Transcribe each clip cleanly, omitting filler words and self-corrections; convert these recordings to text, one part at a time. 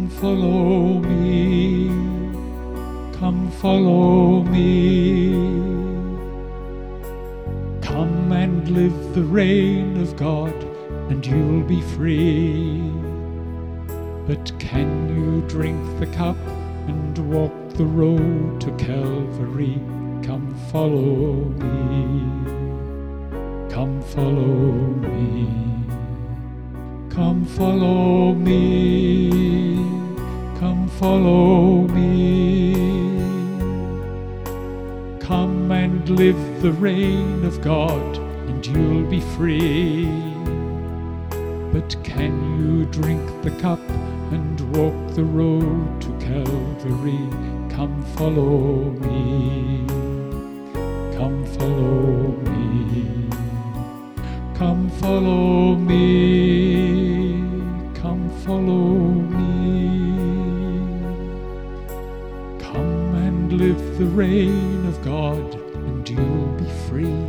follow me, come follow me. Come and live the reign of God, and you'll be free. But can you drink the cup and walk the road to Calvary? Come follow me, come follow me, come follow me, come follow me. Come and live the reign of God, and you'll be free. But can you drink the cup and walk the road to Calvary? Come follow me, come follow me, come follow me, come follow me. Come and live the reign of God, and you'll be free.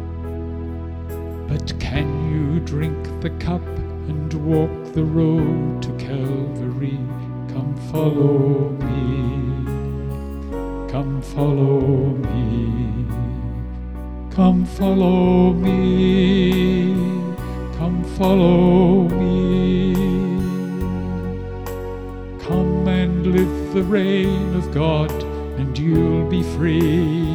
But can you drink the cup and walk the road to Calvary? Come follow me, come follow me, come follow me, come follow me. Come and live the reign of God, and you'll be free.